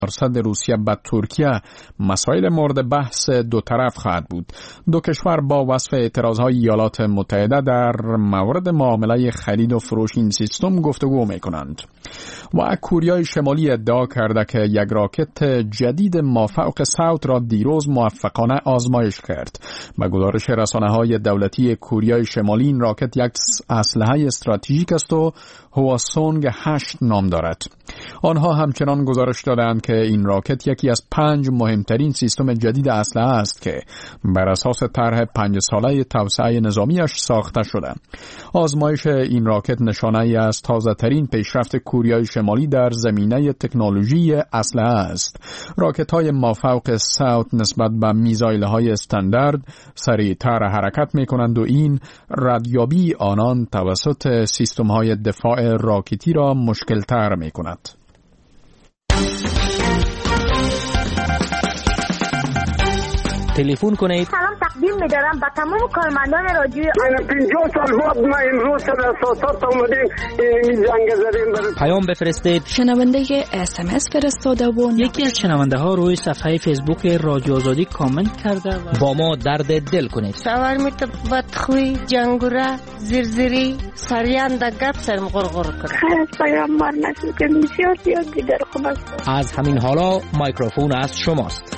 ارسال روسیه به ترکیه مسائل مورد بحث دو طرف خواهد بود. دو کشور با وصف اعتراضهای ایالات متحده در مورد معامله خرید و فروش این سیستم گفتگو میکنند. و کوریای شمالی ادعا کرده که یک راکت جدید مافوق صوت را دیروز موفقانه آزمایش کرد. به گزارش رسانه‌های دولتی کوریای شمالی این راکت یک اسلحه استراتژیک است و هواسونگ 8 نام دارد. آنها همچنان گزارش دادند که این راکت یکی از 5 مهمترین سیستم جدید اسلحه است که بر اساس طرح 5 ساله توسعه نظامیش ساخته شده. آزمایش این راکت نشانه‌ای از تازه‌ترین پیشرفت کوریای شمالی در زمینه تکنولوژی اسلحه است. راکت‌های مافوق صوت نسبت به میزایل‌های استاندارد سریعتر حرکت می‌کنند و این ردیابی آنان توسط سیستم‌های دفاع راکتی را مشکل‌تر می‌کند. تلفن کنید. سلام تقدیم می‌دارم به تمام کارمندان رادیوی. من 50 سال بعد ما امروز در اساسات اومدیم این جنگ زدیم. پیام بفرستید. شنونده SMS فرستاده و یکی از شنونده ها روی صفحه فیسبوک رادیو آزادی کامنت کرده و با ما درد دل کنید. سوار میت بدخوی جنگوره زرزری سریان د گپ سرم غرغر کنه. خیر پیام مار نشد که بسیار دیگر خوب است. از همین حالا میکروفون از شماست.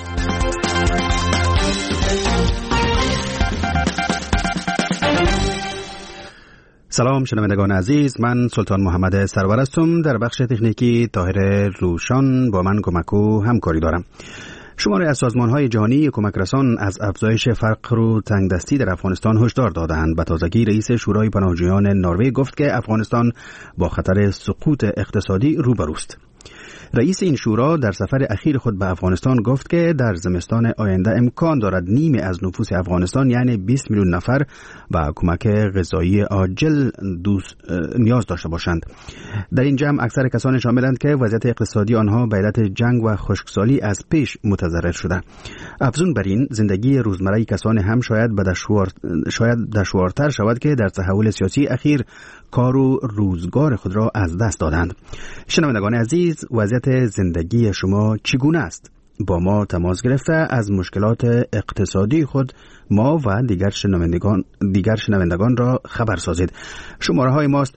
سلام شنوندگان عزیز، من سلطان محمد سرور هستم. در بخش تکنیکی طاهر روشان با من کمک و همکاری دارم. شماری از سازمان‌های جهانی کمک رسان از افزایش فقر و تنگدستی در افغانستان هشدار دادند. به تازگی رئیس شورای پناهجویان نروژ گفت که افغانستان با خطر سقوط اقتصادی روبروست. رئیس این شورا در سفر اخیر خود به افغانستان گفت که در زمستان آینده امکان دارد نیمی از نفوس افغانستان یعنی 20 میلیون نفر به کمک غذایی عاجل نیاز داشته باشند. در این جمع اکثر کسانی شاملند که وضعیت اقتصادی آنها به علت جنگ و خشکسالی از پیش متضرر شده. افزون بر این زندگی روزمره کسانی هم شاید دشوارتر شود که در تحول سیاسی اخیر کار و روزگار خود را از دست دادند. شنوندگان عزیز، وضعیت زندگی شما چگونه است؟ با ما تماس گرفته از مشکلات اقتصادی خود ما و دیگر شنوندگان را خبر سازید. شماره های ماست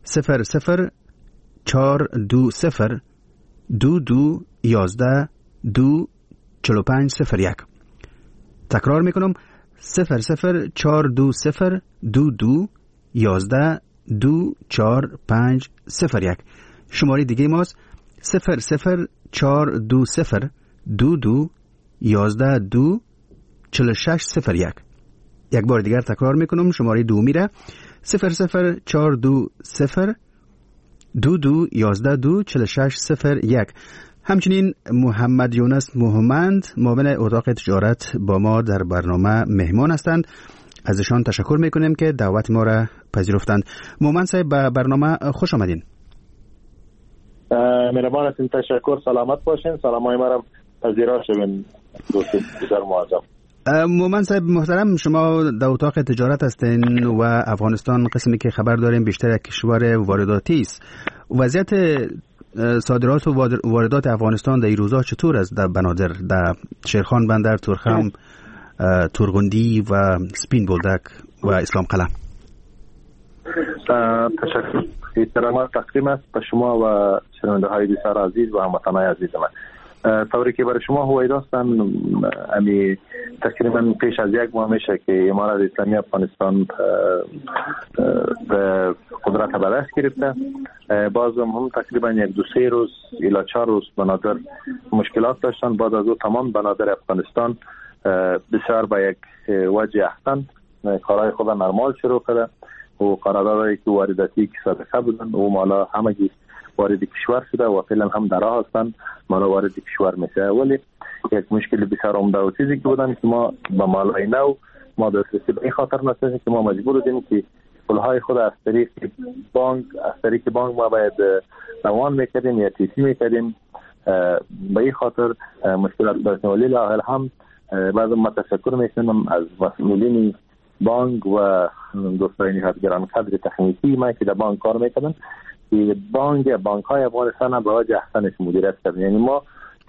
00420 2211 24501. تکرار میکنم 00420 2211 24501. شماره دیگه ماست 00420 2211 24601. یک بار دیگر تکرار میکنم، شماره دو میره 00420 2211 24601. همچنین محمد یونس محمد معاون اتاق تجارت با ما در برنامه مهمان هستند. ازشان تشکر میکنیم که دعوت ما را پذیرفتند. محمد صاحب به برنامه خوش آمدین. مهربان هستین، تشکر. سلامت باشین. سلامای ما را پذیرا شوین دوست بسیار معظم. محمد صاحب محترم، شما در اتاق تجارت هستین و افغانستان قسمی که خبر داریم بیشتر یک کشور وارداتی است. وضعیت صادرات و واردات افغانستان در این روزا چطور است؟ در بنادر، در شیرخان بندر، تورخم، تورغندی و سپین بولدک و اسلام قلعه. تشکر. احترامات تقدیم است به شما و شنونده های بسیار عزیز و هموطنان عزیز من. طوری که برای شما هوایی داستن امی تقریبا پیش از یک ماه میشه که امارات اسلامی افغانستان به قدرت به دست گرفته. باز هم تقریبا یک دو سه روز الی 4 روز بنادر مشکلات داشتن. بعد از او تمام بنادر افغانستان بسیار به یک وجه احسن کارهای خود نرمال شروع کرده و قراردادهایی که وارداتی که سابقه بودن و مالا همگی وارد کشور شده و فعلا هم در راه هستند مالا وارد کشور میشه. ولی یک مشکل بسیار عمده و چیزی که بودن که ما با مالای نو ما دسترسی به این خاطر نداشتیم که ما مجبور بودیم که پولهای خود از طریق بانک ما باید روان میکردیم یا تیسی میکردیم. به این خاطر مشکلات داشتیم. ولی لاحل هم بعض ما تشکر میکنم از مسئولین بانک و دوستان گران قدر تکنیکی ما که در بانک کار میکنن که بانک های افغانستان به وجه احسنش مدیریت کردن. یعنی ما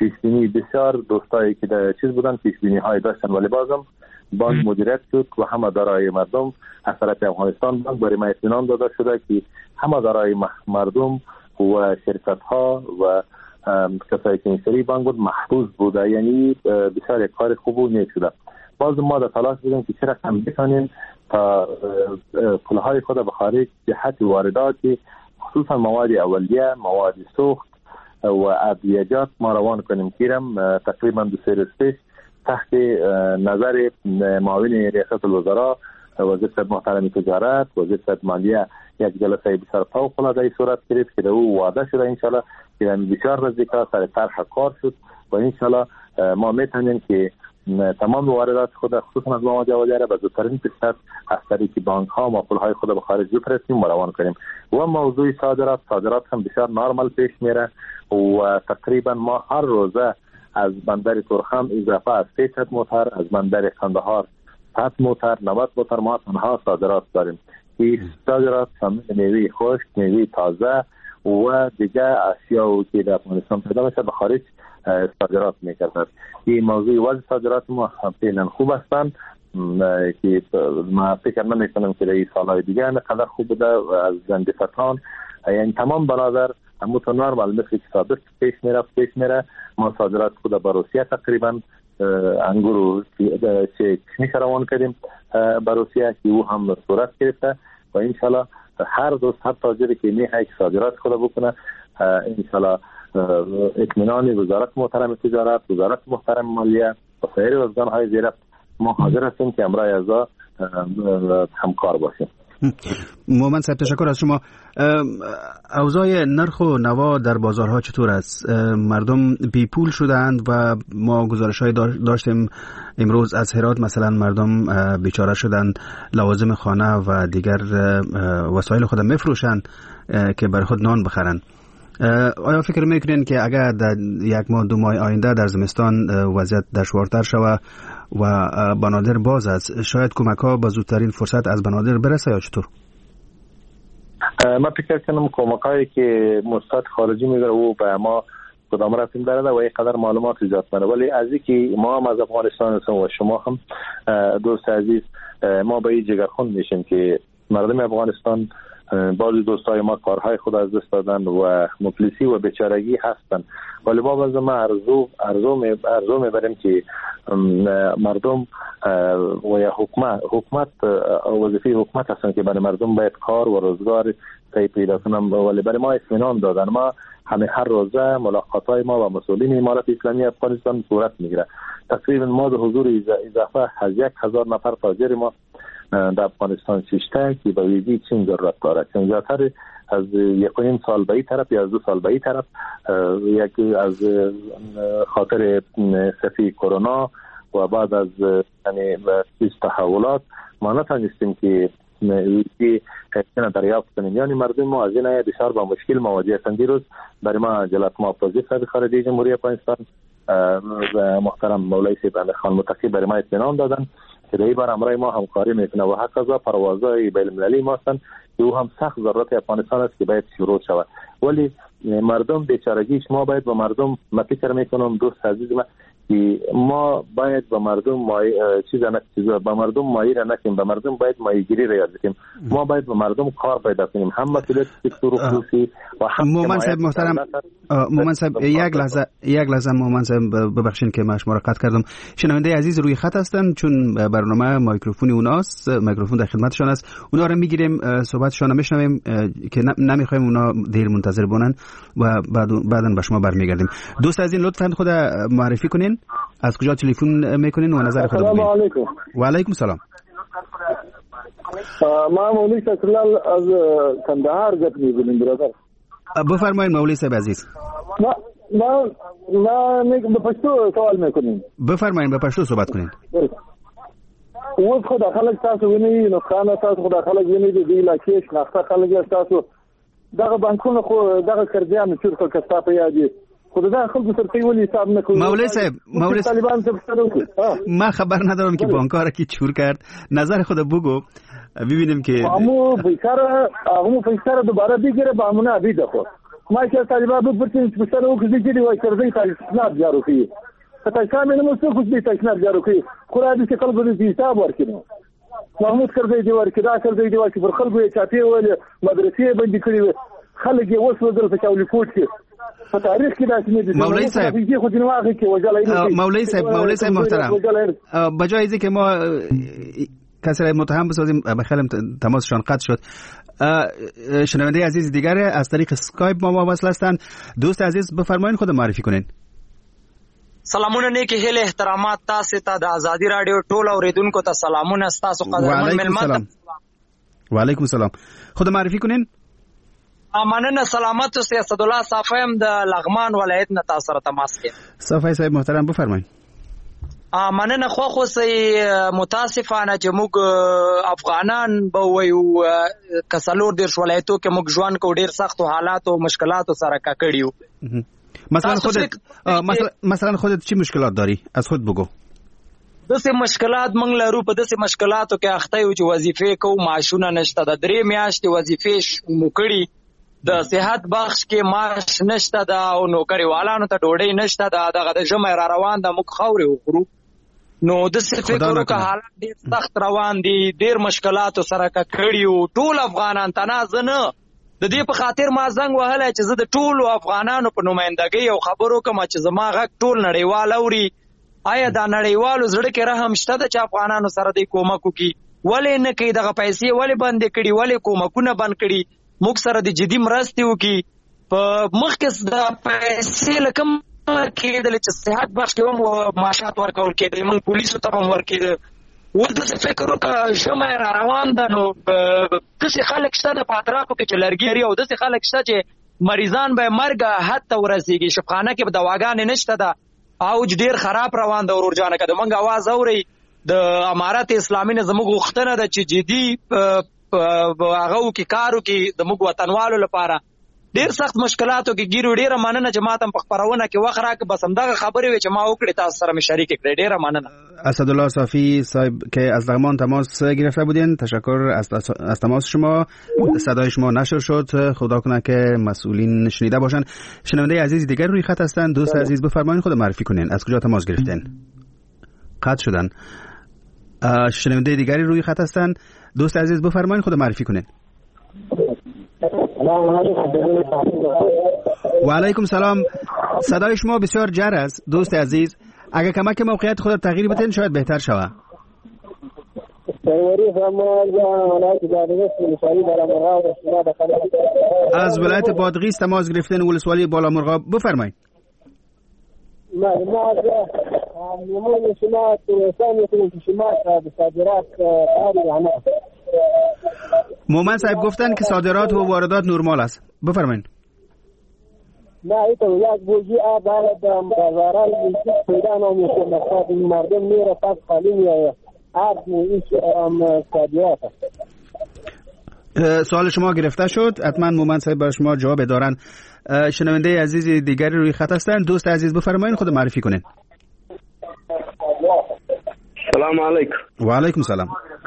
پیشبینی بسیار دوستایی که در چیز بودن پیشبینی های داشتن، ولی بازم بانک مدیریت شد و همه دارایی مردم از طرف افغانستان بانک برای ما اطمینان داده شده که همه دارایی مردم و شرکت ها و کسایی که اینسری بانک بود محفوظ بوده، یعنی بسیار یک کار خوب و نیک شده. باز ما در تلاش بودیم که چرا کم بکنیم تا پولهای خود به خارج جهت وارداتی خصوصا مواد اولیه، مواد سوخت و ادویجات ما روان کنیم. کیرم تقریبا 2-3 روز پیش تحت نظر معاون ریاست الوزراء وزیر صاحب محترم تجارت، وزیر صاحب مالیه یک جلسه بسیار فوق‌العاده صورت گرفت که او وعده شده انشالله که بسیار نزدیک سر طرح کار شد و انشالله ما میتونیم که تمام واردات خود خصوصا از مواد اولیه را به زودترین فرصت از طریق بانک ها ما پولهای خود به خارج بفرستیم و روان کنیم. و موضوع صادرات هم بسیار نرمال پیش میره و تقریبا ما هر روزه از بندر تورخم اضافه از 300 موتر، از بندر قندهار 100 موتر، 90 موتر ما تنها صادرات داریم. این صادرات شامل میوه خشک، میوه تازه و دیگه اشیاء که در افغانستان پیدا میشه به خارج صادرات میکردند. این موضوع وضع صادرات ما فعلا خوب هستند که ما فکر نمیکنم که در این سالهای دیگه اینقدر خوب بوده از زندفتان، یعنی تمام بنادر متنرمال مثل که سابق پیش میره. ما صادرات خود به روسیه تقریبا انگور و چشمی روان کردیم به روسیه که او هم صورت گرفته و انشالله هر دوست هر تاجری که میخواد صادرات خود بکنه انشالله اطمینان وزارت محترم تجارت، وزارت محترم مالیه و سایر وزارت‌های زیر ما حاضر هستیم که امرای ازا همکار باشیم. مومن صاحب تشکر از شما. اوضاع نرخ و نوا در بازارها چطور است؟ مردم بی پول شدند و ما گزارش‌های داشتیم امروز از هرات مثلا مردم بیچاره شدند، لوازم خانه و دیگر وسایل خود میفروشند که برای خود نان بخرند. آیا فکر میکنین که اگر در 1 ماه 2 ماه آینده در زمستان وضعیت دشوارتر شود و بنادر باز است، شاید کمک ها به زودترین فرصت از بنادر برسه یا چطور؟ من فکر کنم کمک هایی که مستعد خارجی میگره او به ما کدام رفتیم داره و اینقدر معلومات ایجاد کنه، ولی از اینکه ما هم از افغانستان هستیم و شما هم دوست عزیز ما به این جگرخون میشیم که مردم افغانستان بعضی دوستای ما کارهای خود از دست دادن و مفلسی و بیچارگی هستن، ولی ما باز ما ارزو میبریم که مردم و یا حکومت وظیفه حکومت هستن که برای مردم باید کار و روزگار پیدا کنن، ولی برای ما اطمینان دادن. ما همه هر روزه ملاقاتای ما و مسئولین امارت اسلامی افغانستان صورت میگیره. تقریبا ما به حضور اضافه از 1000 نفر تاجر ما در افغانستان ششته که به ویزی چین ضرورت داره، چون زیادتر از 1.5 سال به این طرف یا از 2 سال به این طرف یکی از خاطر صفی کرونا و بعد از یعنی تحولات ما نتونستیم که ویزی دریافت کنیم، یعنی مردم ما از این بسیار با مشکل مواجه هستند. دیروز برای ما جلالت محافظ وزیر خارجه جمهوری افغانستان و محترم مولوی سید خان متقی برای ما اطمینان دادن که در این بار امرای ما همکاری میکنه و هکذا پروازهای بین المللی ما هستند که او هم سخت ضرورت افغانستان است که باید شروع شود، ولی مردم بیچارگیش ما باید با مردم ما فکر میکنم دوست عزیز ما که ما باید با مردم با مردم مایه نکنیم، با مردم باید مایه‌گیری را یاد بگیریم. ما باید با مردم کار پیدا کنیم، هم مسئولیت سکتور خصوصی و هم مومن صاحب محترم. مومن صاحب یک لحظه مومن صاحب ببخشید که من شما را قطع کردم. شنونده عزیز روی خط هستن چون برنامه میکروفون اوناست، میکروفون در خدمتشان است، اونا رو میگیریم صحبتشون رو میشنویم که نمیخوایم اونا دیر منتظر بمونن و بعداً به شما برمیگردیم. دوست عزیز لطفاً خود معرفی کنین، از کجا تلفن میکنین و نظر خود بگین. سلام علیکم. و علیکم سلام. ما مولوی سکرلال از کندهار گپ می‌کنیم برادر. بفرمایید مولوی صاحب عزیز. ما به پښتو سوال میکنیم. بفرمایید به پښتو صحبت کنین. اوس خو د خلک تاسو ویني نو خانه تاسو خو د خلک ویني د دې علاقې شناخته خلک تاسو دغه بانکونه خو دغه قرضیان چې خو کستا په یاد دي خود دا خلکو سره ولی حساب نکنه. مولوی صاحب ما خبر ندارم که بانک‌ها را کی چور کرد، نظر خود بگو ببینیم که همو پیسه دوباره بگیره با همونه عبید خود ما چې طالبان به پرته پښتنه وکړي چې دی وایي چې تاسو جارو کوي ته کامل نو څه خو دې تاسو جارو کوي خو را دي چې خلکو دې حساب ورکړي محمود کرزی دی ورکړي دا کرزی دی ورکړي پر خلکو یې چاپی ول مدرسې باندې کړی خلک یې اوس وزل په چاولي کوټ کې په تاریخ کې داسې نه دي مولوی صاحب خو دې واغې کې وجلای مولوی صاحب محترم بجای اینکه ما کسی را متهم بسازیم بخیرم تماسشان قطع شد. شنونده عزیز دیگر از طریق اسکایپ ما وصل هستند. دوست عزیز بفرمایید خود معرفی کنین. سلامونه نیکی هیله احترامات تاسو ته د ازادي رادیو ټول اوریدونکو ته سلامونه تاسو قدرمن ملمت. وعلیکم السلام. خود معرفی کنین. مننه سلامت اوسئ. اسدالله صافیم د لغمان ولایت نه تاسو سره تماس کوي. صافی صاحب محترم بفرمایید. مننه خو اوسئ. متاسفانه چې موږ افغانان به وایو کسلور دیر ولایتو کې موږ ژوند کو ډیر سخت حالات او مشکلات سره ککړیو. مثلا خودت چی مشکلات داری؟ از خود بگو. دسه مشکلات موږ لرو. په دسه مشکلاتو کې اخته یو چې وظیفې کو معاشونه نشته. د 3 میاشتې وظیفې موکړي د صحت بخش کې معاش نشته دا او نوکری والانو ته ډوډۍ نشته دا دغه د جمع را روان د مخ خوري وخورو. نو د څه فکرو که حالات ډیر سخت روان دي ډیر مشکلات سره ککړیو ټول افغانان تنازنه د دې په خاطر ما زنګ وهله چې زه د ټولو افغانانو په نمائندګۍ او خبرو کوم چې زما غږ ټول نړیوال اوري. آیا دا نړیوالو زړه کې رحم شته چې افغانانو سره د کومک وکړي؟ ولې نه کوي دغه پیسې ولې بند کړي ولې کومکونه بند کړي؟ موږ سره د جدي مرستې وکړي. په مخکې د پیسې لکم کېدل چې صحت بخش کې هم معاشات ورکول کېدل موږ پولیسو ته هم ورکېده. اوس داسې فکر وکړه ژمی را روان ده نو داسې خلک شته د په اطرافو کې چې لرګي لري او داسې خلک شته چې مریضان به مرګ حد ته ورسېږي. شفخانه کې به دواګانې نشته ده. اوج ډیر خراب روان ده. ورور جانه که د موږ اواز اورئ د امارت اسلامي نه زموږ غوښتنه ده چې جدي هغه وکړي کار وکړي د موږ وطنوالو لپاره. ډیر سخت مشکلاتو کې ګیرو. ډیره مننه چې ما ته په خبرونه کې وخت راکړ. بس همدغه خبرې وې چې ما وکړې تاسو سره مې شریک کړې. ډیره مننه. اسدالله صافی صاحب که از لغمان تماس گرفته بودین تشکر از تماس شما. صدای شما نشر شد. خدا کنه که مسئولین شنیده باشن. شنونده عزیز دیگر روی خط هستن. دوست عزیز بفرمایید خود معرفی کنین. از کجا تماس گرفتین؟ قطع شدن. شنونده دیگری روی خط هستن. دوست عزیز بفرمایید خود معرفی کنین. و علیکم سلام. صدای شما بسیار جر است دوست عزیز. اگر کمک موقعیت خود تغییر بدین شاید بهتر شود. از ولایت بادغیس تماس گرفتن ولسوالی بالامرغاب بفرمایید. مومن صاحب گفتن که صادرات و واردات نرمال است. بفرمایید. نه ایتو یک بوجی آب دارد بازاران پیدا نمیشه. مثلا مردم میره پس خالی میآید. آب ایش صادرات. سوال شما گرفته شد. حتما مومن صاحب برای شما جواب دارن. شنونده عزیز دیگری روی خط هستند. دوست عزیز بفرمایید خود معرفی کنین. سلام علیکم. و علیکم سلام.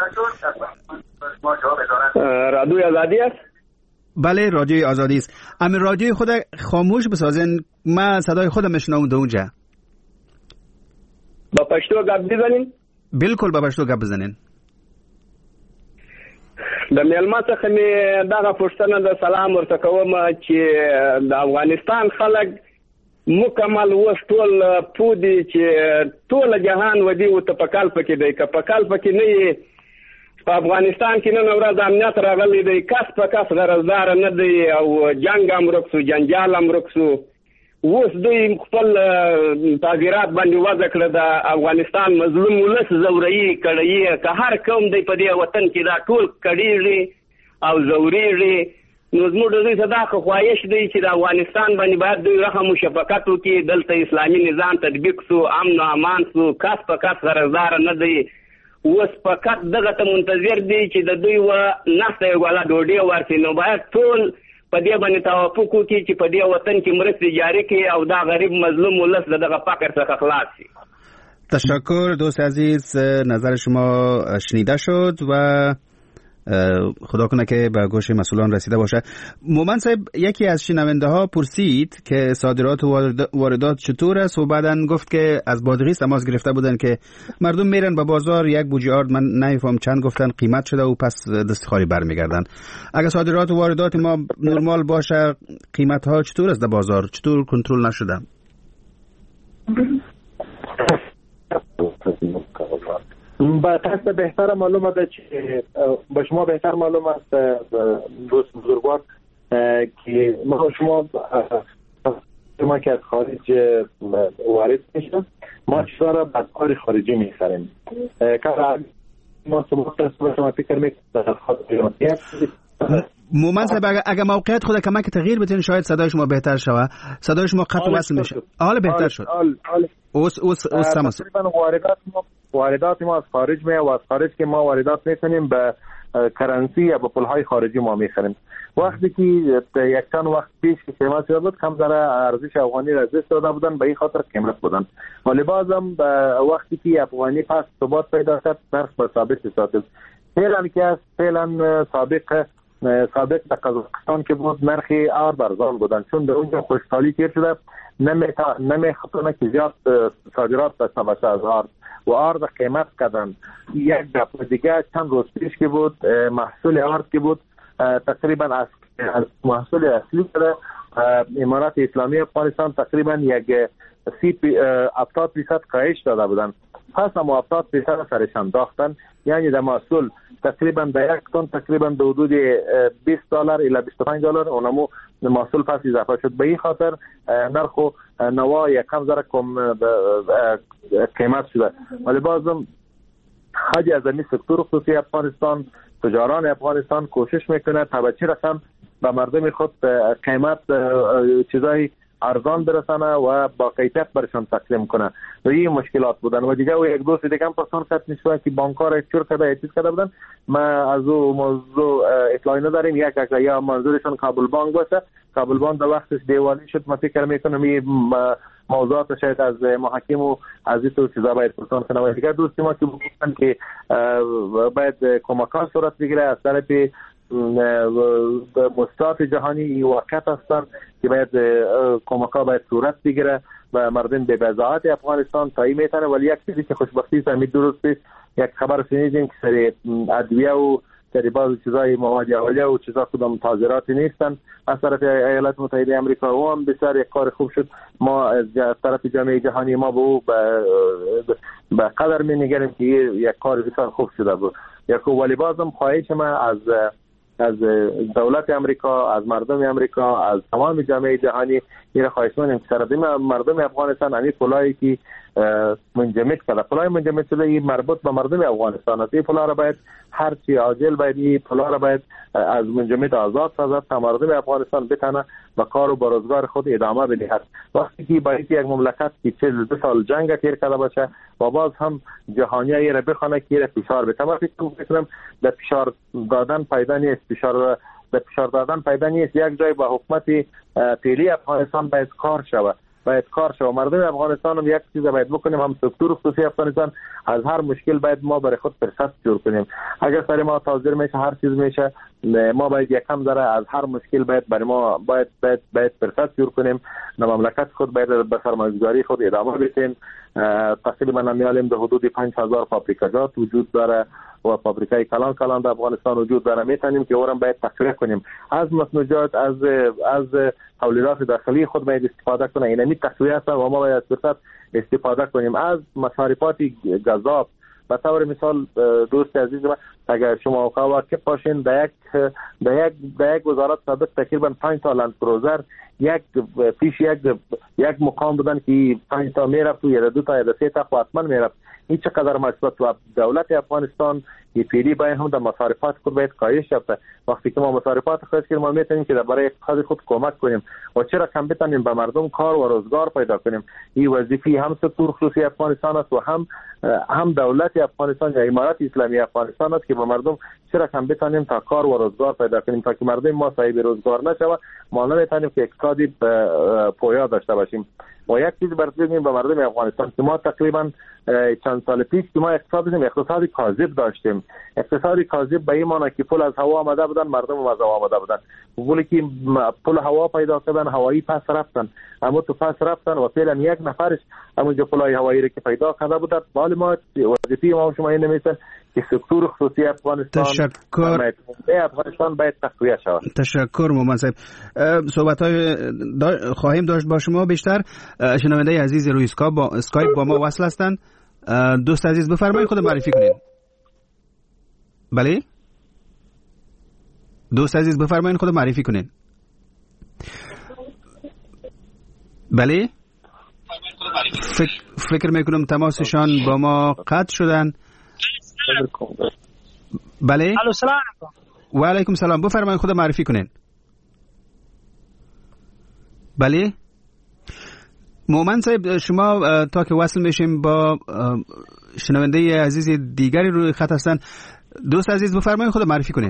رادیوی آزادی است؟ بله رادیوی آزادی است. اما رادیوی خود خاموش بسازین. من صدای خودم میشنوم اونجا. با پشتو گپ بزنین؟ بالکل با پشتو گپ بزنین. د میلمه څخه مې دغه پوښتنه د سلام ورته کوم چې د افغانستان خلک مکمل اوس ټول پوه دي چې ټوله جهان ودي ورته په کال پکې دی. که په کال پکې نه یې په افغانستان کې نن ورځ امنیت راغلی دی. کس په کس غرضداره نه دی او جنګ هم ورک سو جنجال هم ورک سو. اوس دوی خپل تعبیرات باندې وضع کړه د افغانستان مظلوم ولس زوري کړی. که هر قوم دی په دې وطن کې دا ټول کړیږي او زوريږي. نو زموږ د دې صدا خواهش دی چې د افغانستان باندې باید دوی رحم او شفقت وکړي. دلته اسلامي نظام تطبیق سو امن او امان سو. کس په کس غرضدار نه دی. اوس فقط دغه ته منتظر دی چې د دوی و نسته یو غلا ډوډۍ ورسي. نو باید ټول په دې باندې توافق وکړي چې په دې وطن کې مرستې جاری کړي او دا غریب مظلوم ولس دغه فقر څخه خلاص شي. تشکر دوست عزیز. نظر شما شنیده شد و خدا کنه که به گوش مسئولان رسیده باشه. مومن صاحب، یکی از شنونده ها پرسید که صادرات و واردات چطور است و بعداً گفت که از بادغیس تماس گرفته بودن که مردم میرن به بازار، یک بوجه آرد من نمیفهم چند گفتن قیمت شده و پس دست خالی برمیگردن. اگه صادرات و واردات ما نرمال باشه، قیمت ها چطور است در بازار؟ چطور کنترل نشده؟ با تست بهتر معلوم است که با شما بهتر معلوم است دوست بزرگوار که ما شما که از خارج وارد میشه، ما چیزا را از کار خارجی میخریم. ما شما فکر میکنم مومن صاحب اگر موقعیت خود کمک تغییر بدین شاید صدای شما بهتر شود. صدای شما قطع وصل میشه. حالا بهتر شد. اوس واردات ما از خارج و از خارج که ما واردات میکنیم به کرنسی یا به پولهای خارجی ما میخریم. وقتی که یک چند وقت پیش که قیمت زیاد بود، کم ذره ارزش افغانی را از دست داده بودن، به این خاطر قیمت بودن. ولی بازم وقتی که افغانی پس ثبات پیدا کرد، نرخ به ثابت ایستاد. فعلا که است، فعلا سابق در قزاقستان که بود نرخ آرد ارزان بودن، چون در اونجا خوشحالی تیر شده، نمیخواد که زیاد صادرات داشته باشه از آرد و آرد قیمت کردن. یک دفعه دیگه چند روز پیش که بود محصول آرد که بود تقریبا از محصول اصلی شده امارات اسلامی افغانستان تقریبا یک 70% کاهش داده بودن. پس هم 70% سرش انداختن، یعنی در محصول تقریبا در یک تن تقریبا در حدود $20 الی $25 اونمو محصول پس اضافه شد. به این خاطر نرخ نوا یک کم ذره کم قیمت شده. ولی بازم حاجی از این سکتور خصوصی افغانستان، تجاران افغانستان کوشش میکنه تا به چه رقم به مردم خود قیمت چیزای ارزان برسانه و با کیفیت برشان تقدیم کنه. و این مشکلات بودن و دیگه و یک دوست دیگه هم پرسان کرد نشون که بانک‌ها چور کرده یا چیز کرده بودن. ما از او موضوع اطلاعی نداریم. یک یا منظورشون کابل بانک باشه. کابل بانک در وقتش دیوالی شد. من فکر میکنم این موضوعات شاید از محاکم و از این چیزا باید پرسان کنه. و دیگه دوستی ما که بگفتن که باید کمک‌ها صورت بگیره از طرف مستعد جهانی وقت هستند که باید کمک‌ها باید صورت بگیره و مردم به بضاعت افغانستان تایی میتونه. ولی یک چیزی که خوشبختی فهمید درست است، یک خبر شنیدیم که سری ادویه و سری بعض چیزای مواد اولیه و چیزا کدام تاجراتی نیستن از طرف ایالات متحده آمریکا. و هم بسیار یک کار خوب شد. ما از طرف جامعه جهانی ما به قدر می‌نگریم که یک کار بسیار خوب شده بود. ولی بازم خواهش ما از دولت امریکا، از مردم امریکا، از تمام جامعه جهانی این خواهش می‌کنیم که سر مردم افغانستان همین پولایی که منجمد کرده، پولای منجمد شده این مربوط به مردم افغانستان است. این پولا را باید هر چی عاجل باید این پولا را باید از منجمد آزاد سازد تا مردم افغانستان بتونه به کار و به روزگار خود ادامه بدهد. وقتی که باید یک مملکت که 42 سال جنگ تیر کرده باشه و باز هم جهانی‌ها این را بخونه که این را فشار بده. من فکر می‌کنم به فشار دادن پیدا نیست. به فشار دادن پیدا نیست. یک جای با حکومت فعلی افغانستان باید کار شود. مردم افغانستان هم یک چیز باید بکنیم، هم سکتور خصوصی افغانستان از هر مشکل باید ما برای خود فرصت جور کنیم. اگر سر ما تاجر میشه هر چیز میشه، ما باید یک کم ذره از هر مشکل باید برای ما باید فرصت جور کنیم. مملکت خود باید به سرمایه‌گذاری خود ادامه بدیم. تقریبا نمیالیم در حدود 5000 فابریکات وجود داره و فابریکای کلان در افغانستان وجود داره. میتونیم که اونم باید تقویه کنیم. از مصنوعات از تولیدات داخلی خود باید استفاده کنیم. اینمی تقویه است و ما باید فرصت استفاده کنیم. از مصارفات گذاب به طور مثال دوست عزیز من، اگر شما واقف باشین در یک وزارت سابق تقریبا 5 تا لند کروزر پیش یک مقام بودن که 5 تا میرفت و یا 2 تا یا 3 تا حتما میرفت. این چقدر مسئولیت و دولت افغانستان که پیری باید هم در مصارفات خود باید کاهش یافته. وقتی که ما مصارفات کاهش کنیم ما میتونیم که برای اقتصاد خود کمک کنیم و چرا کم بتونیم به مردم کار و روزگار پیدا کنیم. این وظیفه هم سکتور خصوصی افغانستان است و هم دولت افغانستان یا امارات اسلامی افغانستان است که به مردم چرا کم بتونیم تا کار و روزگار پیدا کنیم تا که مردم ما صاحب روزگار نشوه. ما نمیتونیم که اقتصادی پویا داشته باشیم. و یک چیز براتون بگم به مردم افغانستان که ما تقریبا چند سال پیش که ما اقتصادی کاذب داشتیم. اقتصادی کاذب به این معنی که پول از هوا آمده بودن، مردم از هوا آمده بودن، ولی که پول هوا پیدا کردن، هوایی پس رفتن، اما تو پس رفتن و فعلا یک نفرش همونجا پولای هوایی رو که پیدا کرده بودن. حال ما وظیفه ما شما این نمیسن که سکتور خصوصی افغانستان افغانستان باید تقویت شود. تشکر مومن صاحب. صحبت‌های خواهیم داشت با شما بیشتر. شنونده عزیز روی اسکایپ با ما وصل هستند. دوست عزیز بفرمایید خود معرفی کنید. بله دوست عزیز بفرمایید خود معرفی کنید. بله فکر میکنم تماسشان با ما قطع شدن. بله الو سلام علیکم. و علیکم سلام. بفرمایید خود معرفی کنید. بله مومن صاحب شما تا که وصل میشیم با شنونده عزیز دیگری روی خط هستن. دوست عزیز بفرمایید خود معرفی کنید.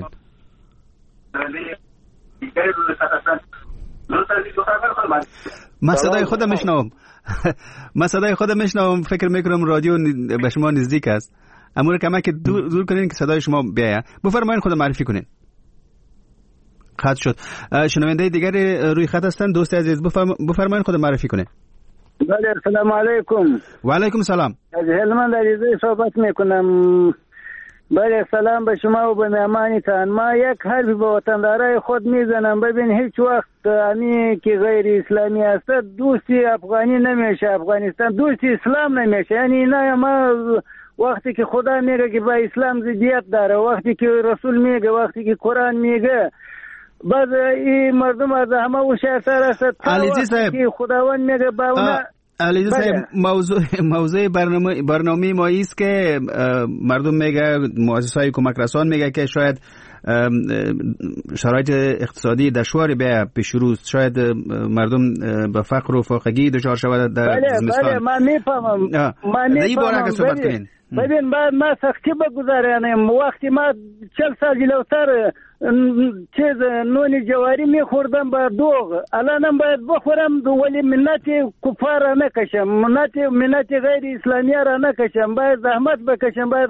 من صدای خودم میشنوم. من صدای خودم میشنوم. فکر میکنم رادیو به شما نزدیک است. اما کمک دور کنین که صدای شما بیاید. بفرمایید خود معرفی کنید. خط شد. شنونده دیگری روی خط هستن. دوست عزیز بفرمایید خود معرفی کنید. بله السلام علیکم. و علیکم سلام. از هلمند علیزه صحبت میکنم. بله سلام به شما و به مهمانتان. ما یک حرفی به وطندارای خود میزنم. ببین هیچ وقت امی که غیر اسلامی است دوستی افغانی نمیشه، افغانستان دوستی اسلام نمیشه. یعنی نه ما وقتی که خدا میگه که با اسلام ضدیت داره، وقتی که رسول میگه، وقتی که قرآن میگه، بعد این مردم از همه هوشیارتر است. علیزی صاحب که خداوند میگه با اونا علیزی صاحب موضوع برنامه ما است که مردم میگه، مؤسسه‌های کمک رسان میگه که شاید شرایط اقتصادی دشواری به پیش رو، شاید مردم به فقر و فاقگی دچار شود در زمستان. بله من میفهمم. این باره که صحبت کنین. ببین ما سختی بگذاریم. وقتی ما 40 سال جلوتر چیز نون جواری میخوردم با دوغ، الانم باید بخورم ولی منت کفار را نکشم، منت غیر اسلامی را نکشم، باید زحمت بکشم، باید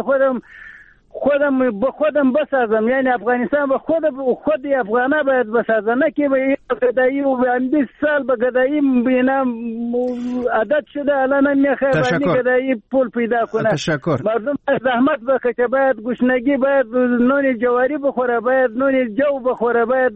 خودم بسازم. یعنی افغانستان به خود افغانا باید بسازم، نه که به گدایی و 20 سال به گدایی بینم عادت شده، الان نمیخواد باید گدایی پول پیدا کنه. تشکر. مردم زحمت بکشه، باید گوشنگی، باید نون جواری بخوره، باید نون جو بخوره، باید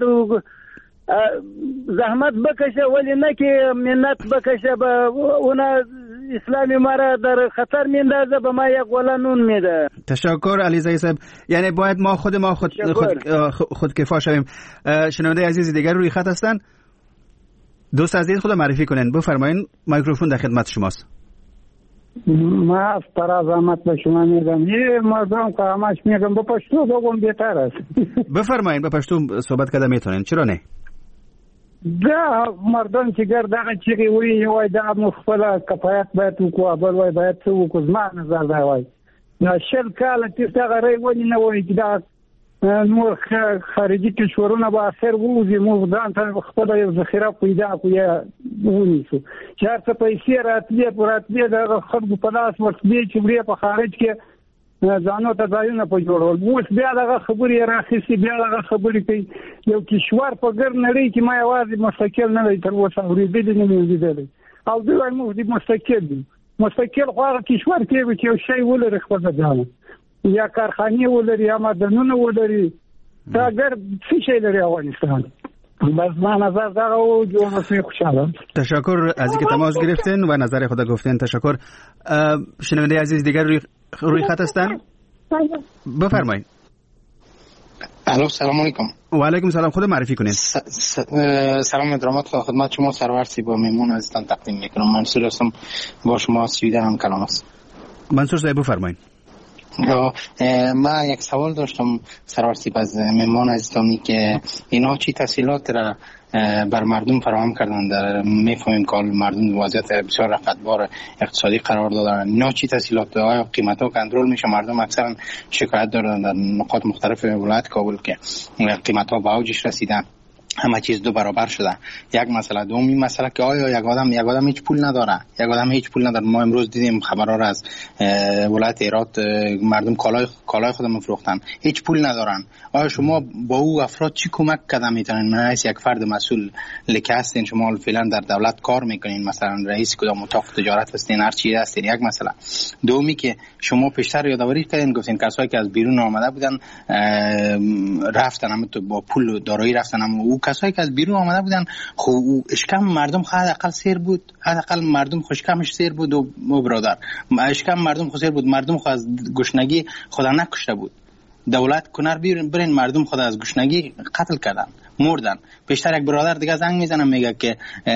زحمت بکشه، ولی نه که منت بکشه به اونا اسلامی مرا در خطر میندازه، به ما یک غله نون میده. تشکر علیزی صاحب. یعنی باید ما خود کفا شویم. شنونده عزیز دیگر روی خط هستن. دوست عزیز خود معرفی کنین. بفرمایین میکروفون در خدمت شماست. ما از زحمت به شما میگم. یه مردم که همش میگم به پشتو بگم بهتر است. بفرمایین به پشتو صحبت کرده میتونین. چرا نه؟ دا مردم چې ګر دغه چیغې وایي وایي دا مو خپله کفایت باید وکړو، بل وایي باید څه وکړو. زما نظر دا وایي 20 کاله تېر دغه ری ولې نه وایي چې دا نور خارجي کشورونه به اخر ووځي، موږ ځان ته خپله یو ذخیره پیدا کړو یا ونیسو چې هر څه پیسې راتلې دغه خلکو په لاس ورتلې چې وړې په خارج کې ځانو ته ځایونه په جوړول. اوس بیا دغه خبرې راخیستې، بیا دغه خبرې کوي. یو کشور په ګر نړۍ کې ما یوازې مستقل نه دی تر اوسه اورېدلی نه مې لیدلی، او دوی وایي موږ مستقل دي. مستقل خو هغه کشور کې وي چې یو شی ولري خپله ځانه، یا کارخانې ولري یا معدنونه ولري. دا ګر څه شی لري افغانستان؟ بس من نظر داره و جوانسی خوشحالم. تشکر از اینکه تماس گرفتین و نظر خود گفتین. تشکر. شنونده عزیز دیگر روی خط هستن. بفرمایید. الو سلام علیکم. و علیکم سلام. خود معرفی کنین. سلام ادرامات خدمت شما سرورسی با میمون عزیزتان تقدیم میکنم. منصور هستم، با شما سویدن هم کلام است. منصور صاحب بفرمایید. من یک سوال داشتم سرورسی از میمون عزیزتانی که اینا چی تسهیلات را بر مردم فراهم کردن؟ در میفهمیم که مردم وضعیت بسیار رقتبار اقتصادی قرار دادن. اینا چی تسهیلات؟ آیا قیمت ها کنترل میشه؟ مردم اکثرا شکایت دارن در نقاط مختلف ولایت کابل که قیمت ها به اوجش رسیدن. همه چیز دو برابر شده. یک مسئله. دومی مسئله که آیا یک آدم هیچ پول نداره. ما امروز دیدیم خبرها را از ولایت هرات، مردم کالای خودم میفروختن، هیچ پول ندارن. آیا شما با او افراد چی کمک کردن میتونین؟ من از یک فرد مسئول که هستین، شما فعلا در دولت کار میکنین، مثلا رئیس کدام اتاق تجارت هستین، هر چیزی هستین، یک مسئله. دومی که شما پیشتر یادآوری کردین، گفتین کسایی که از بیرون آمده بودن رفتن، هم با پول و دارایی رفتن، هم او کسایی که از بیرون آمده بودن خب اشکم مردم خود حداقل سیر بود، حداقل مردم خوشکمش سیر بود و برادر اشکم مردم خود سیر بود، مردم خود از گشنگی خدا نکشته بود. دولت کنار برین مردم خود از گشنگی قتل کردن، مردن. پیشتر یک برادر دیگه زنگ میزنه میگه که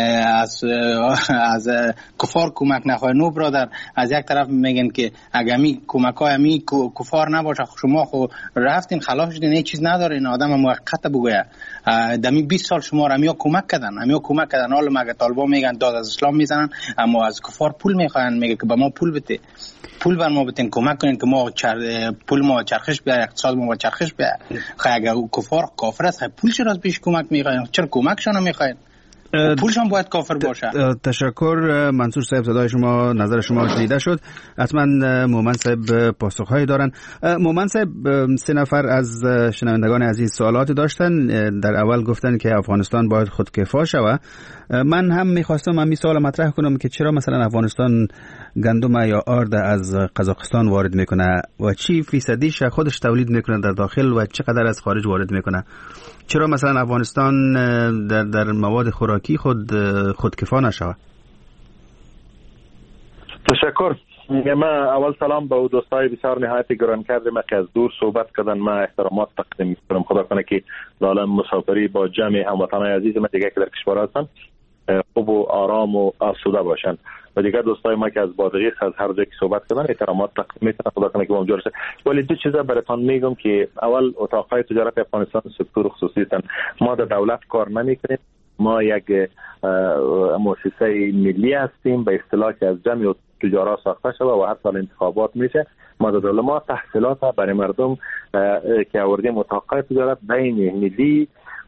از کفار کمک نخواهی. نو برادر، از یک طرف میگن که اگه می کمکای می کفار نباشه شما خو رفتین خلاص شدین، هیچ چیز ندارین، آدم موقت بگویه دمی 20 سال شما را همیا کمک کردن. حالا مگه طالبان میگن داد از اسلام میزنن، اما از کفار پول میخواین، میگه که به ما پول بده، پول بر ما بتین، کمک کنین که ما پول ما چرخش بیاد، اقتصاد ما چرخش بیاد. اگه کفار کافر است پول چرا پیش کمک میخواین؟ چرا کمکشون نمیخواین؟ پولشون باید کافر باشه. تشکر منصور صاحب، صدای شما، نظر شما شنیده شد. حتما مومن صاحب پاسخهایی دارن. مومن صاحب، 3 نفر از شنوندگان عزیز سوالات داشتن. در اول گفتن که افغانستان باید خودکفا شود. من هم میخواستم همین سوال مطرح کنم که چرا مثلا افغانستان گندم یا آرد از قزاقستان وارد میکنه و چی فیصدیش خودش تولید میکنه در داخل و چقدر از خارج وارد میکنه؟ چرا مثلا افغانستان در مواد خوراکی خودکفا نشود؟ تشکر. من اول سلام به دوستای بسیار نهایت گران کردم که از دور صحبت کردن. من احترامات تقدیم می‌کنم. خدا کنه که لاله مسافری با جمع هموطنان عزیز ما دیگه که در کشور هستن خوب و آرام و آسوده باشن و دیگه دوستای ما که از بادغیس از هر جایی که صحبت کردن احترامات تقدیم می‌کنم. خدا کنه که اونجا باشه. ولی دو چیزا براتون میگم که اول اتاق‌های تجارت افغانستان سکتور خصوصی هستن. ما در دولت کار نمی‌کنیم. ما یک مؤسسه ملی هستیم به اصطلاح که از جمع تجارت ساخته شده و هر سال انتخابات میشه. ما در دولت ما تحصیلات برای مردم که آوردیم اتاق‌های تجارت بین ملی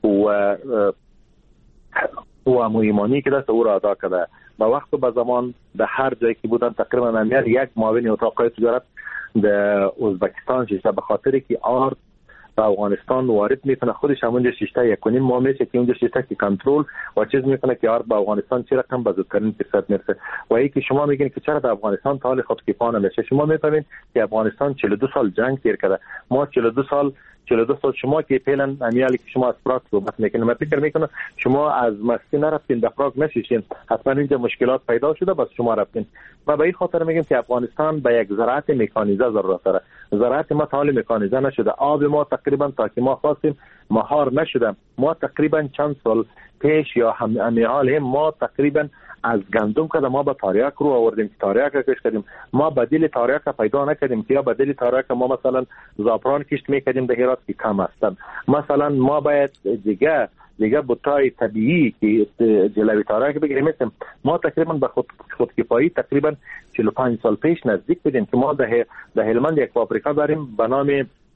و ایمانی که دست او را ادا کرده. با وقت و به زمان در هر جایی که بودن تقریبا همیار یک معاون اتاق‌های تجارت در ازبکستان شده به خاطری که آرد به افغانستان وارد میکنه. خودش همونجا شیشته 1.5 ماه میشه که اونجا شیشته که کنترل و چیز میکنه که آرد به افغانستان چه رقم به زودترین فرصت میرسه. و ای که شما میگین که چرا در افغانستان تا حال خودکفا نمیشه، شما میفهمین که افغانستان 42 سال جنگ تیر کرده. ما 42 سال شما که پیلن امیالی که شما از پراگ صحبت میکنین، من فکر میکنم شما از مستی نرفتین به پراگ نشیشین، حتما اینجا مشکلات پیدا شده بس شما رفتین. و به این خاطر میگم که افغانستان به یک زراعت مکانیزه ضرورت داره. زراعت ما تا حال مکانیزه نشده. آب ما تقریبا تا که ما خواستیم مهار نشده. ما تقریبا چند سال پیش یا همین حال ما تقریبا از گندم کده ما به تاریاک رو آوردیم که تاریاک کش کردیم. ما بدیل تاریاک پیدا نکردیم که یا بدیل تاریاک ما مثلا زعفران کشت میکردیم در هرات که کم هستن. مثلا ما باید دیگه بوتای طبیعی که جلوی تاریاک بگیریم. ما تقریبا به خودکفایی تقریبا 45 سال پیش نزدیک بودیم که ما در هلمند یک فابریکه داریم به نام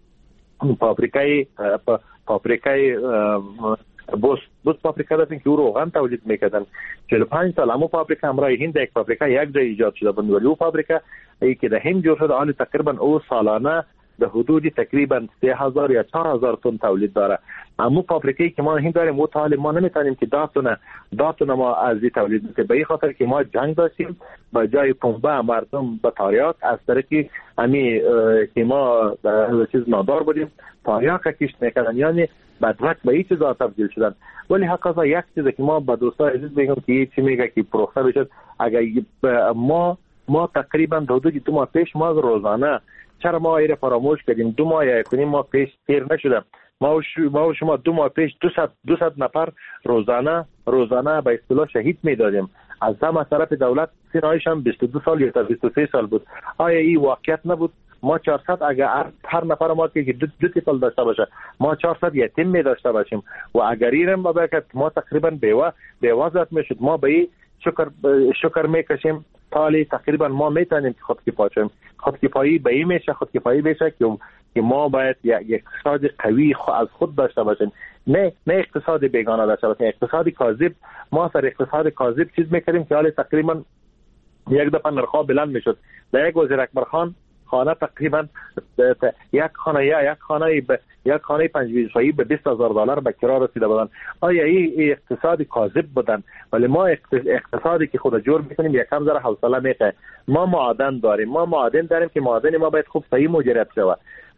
فابریکای بوست فابریکه داشتیم که او روغن تولید میکردن. 45 سال همون فابریکه همراه هند یک فابریکه یک جای ایجاد شده بود. ولی او فابریکه ای که در هند جور شده آن تقریبا او سالانه به حدود تقریبا 3000 یا 4000 تن تولید داره. اما فابریکه‌ای که ما هند داریم او تا ما نمیتونیم که داتونه ما از این تولید کنیم. به این خاطر که ما جنگ داشتیم با جای پنبه مردم به تاریاک از طریقی همی که ما چیز نادار بودیم تاریاک کشت میکردن، یعنی بدرک به این چیزا تبدیل شدن. ولی حقیقتا یک چیزی که ما به دوستان عزیز بگم که چی میگه که پروخته بشه، اگر ما تقریبا حدود 2 ماه پیش ما روزانه چرا ما ایره فراموش کردیم 2 ماه یا 1.5 ماه پیش تیر نشدم. ما و شما 2 ماه پیش 200 نفر روزانه به اصطلاح شهید میدادیم. از هم طرف دولت سینایش هم 22 سال یا 23 سال بود. آیا این واقعیت نبود؟ ما 400 اگر هر نفر ما که دو تیفل داشته باشه ما 400 یتیم می داشته باشیم و اگر ایرم بابکت ما تقریبا بیوه ذات میشد. ما به این شکر میکشیم تالی تقریبا ما میتونیم که خودکفا شیم. خودکفایی به این میشه، خودکفایی بشه که که ما باید یک اقتصاد قوی از خود داشته باشیم، نه اقتصاد بیگانه داشته باشیم. اقتصاد کاذب، ما سر اقتصاد کاذب چیز میکردیم که حالا تقریبا یک دفعه نرخ‌ها بلند میشد. در یک وزیر اکبرخان خانه تقریبا یک خانه 5 بیشایی به $20,000 به کرا رسیده بودن. آیا این اقتصاد کاذب بودن؟ ولی ما اقتصادی که خود جور میکنیم یکم ذره حوصله میخواد. ما معادن داریم که معادن ما باید خوب صحیح مدیریت شود.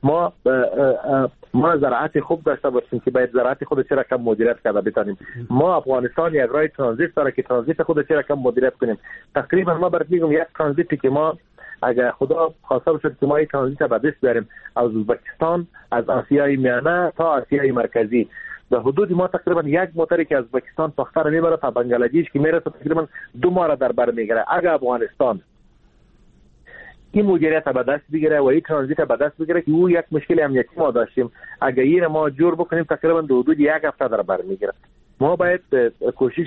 ما زراعت خوب داشته باشیم که باید زراعت خود چه رقم مدیریت کرده بتانیم. ما افغانستان یک راه ترانزیت داره که ترانزیت خود چه رقم مدیریت کنیم. تقریبا ما برات میگم یک ترانزیتی که ما اگر خدا خواسته باشد که ما این ترانزیت به دست بیاریم از ازبکستان، از آسیای میانه تا آسیای مرکزی، به حدود ما تقریبا یک موتری که از ازبکستان پخته رو میبره تا بنگلادیش که میرسه تقریبا 2 ماه را در بر میگیره. اگر افغانستان این مدیریت به دست بگیره و این ترانزیت به دست بگیره که او یک مشکل امنیتی ما داشتیم، اگر این ما جور بکنیم تقریبا در حدود 1 هفته در بر میگیره. ما باید کوشش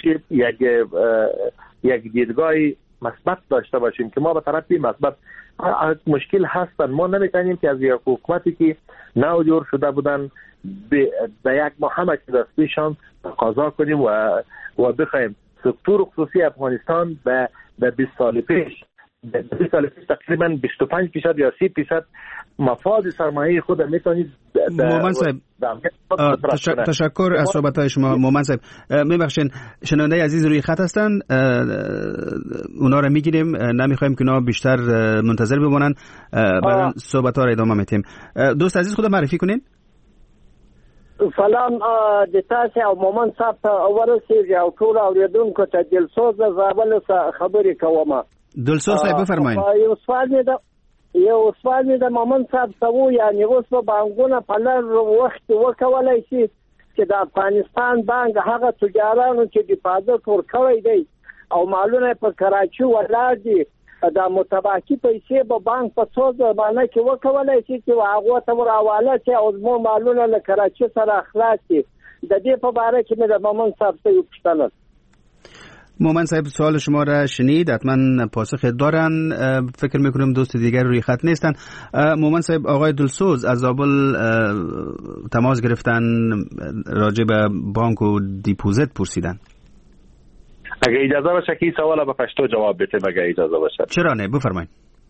یک دیدگاه مثبت داشته باشیم که ما به طرف مثبت. مشکل هستن، ما نمیتونیم که از یک حکومتی که نو جور شده بودن به یک محمد دستیشان تقاضا کنیم و بخوایم سکتور خصوصی افغانستان به 20 سال پیش تقریبا 25% یا 30% مفاد سرمایه خود میتونید. مومن صاحب تشکر از صحبت‌های شما. مومن صاحب میبخشین شنونده عزیز روی خط هستن، اونا رو میگیریم، نمیخوایم که اونا بیشتر منتظر بمونن، برای صحبت‌ها رو ادامه میتیم. دوست عزیز خود معرفی کنین. سلام د تاسو او مومن صاحب ته ورسېږي او ټول اوریدونکو ته دلسوز زابل خبرې کوم. دلسوز صاحب بفرمایئ. یو سوال می د مومن صاحب ته یعنی اوس په بانکونو په لږ وخت وکولای شي چې د افغانستان بانک هغه تجارانو چې ډیپازټ ورکوي دی او مالونه په کراچي ولاړ دي د متباقي پیسې په بانک په څو زمانه کې وکولای شي چې هغه ته ورحواله شي او زموږ مالونه له کراچي سره خلاص شي. د دې په اړه کې مې د مومن صاحب ته یو پوښتنه. مومن صاحب سوال شما را شنید، حتما پاسخ دارن. فکر میکنم دوست دیگر روی خط نیستن. مومن صاحب آقای دلسوز از زابل تماس گرفتن، راجع به بانک و دیپوزیت پرسیدن. اگه اجازه باشه که این سوال به پشتو جواب بده، اگه اجازه باشه. چرا نه، بفرمایید.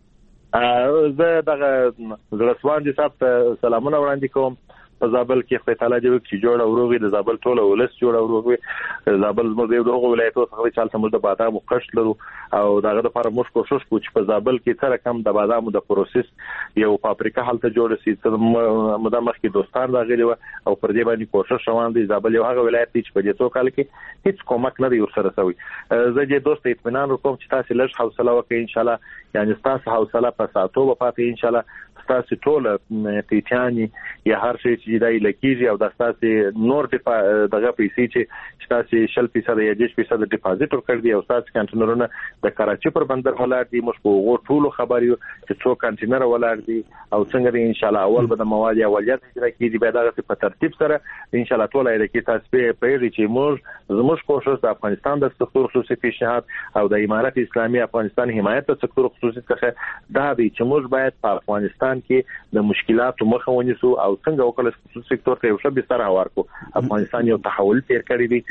زه دغه زرسوان دي صاحب سلامونه وړاندې کوم. په زابل کې خدای تعالی دې وکړي جوړ او روغي د زابل ټول ولس جوړ او روغي. زابل زموږ د دغه ولایتو څخه چې حالت موږ د بادامو کښت لرو او دغه لپاره موږ کوشش کوو چې په زابل کې تر کم د بادامو د پروسس یو فابریکه حالت جوړ شي. مدامخ کې دوستان راغلي و او پر دې باندې کوشش روان دي. زابل یو هغه ولایت دی چې په دې څو کال کې هیڅ کومک نه دی ورسره شوی. زه دې دوست اطمینان ورکوم چې تاسو لږ حوصله وکړئ ان شاء الله، یعنی تاسو حوصله په ساتو به پاتې ان شاء الله. تاسو ټول پیټانی یا هر شي چې دای لکیږي او تاسو نور دغه پیسې چې تاسو 0% یا 10% ډیپازیټ ورکړ دي او تاسو کانټینرونه د کراچي پر بندر ولاړ دي. موږ په ټولو خبرو چې څو کانټینر ولاړ دي او څنګه دي ان شاء الله اول به د مواد اولیت اجرا کیږي، به دغه په ترتیب سره ان شاء الله ټول ایرکی تاسو په یوه چې موږ کوشش د افغانستان د سکتور خصوصي پیشنهاد او د امارت اسلامي افغانستان حمایت د سکتور خصوصي څخه دا دی چې موږ باید په افغانستان کې د مشکلاتو مخه ونیسو او څنګه وکړو خصوصي سکتور ته یو څه بستر ورکو. افغانستان یو تحول تیر کړی دی.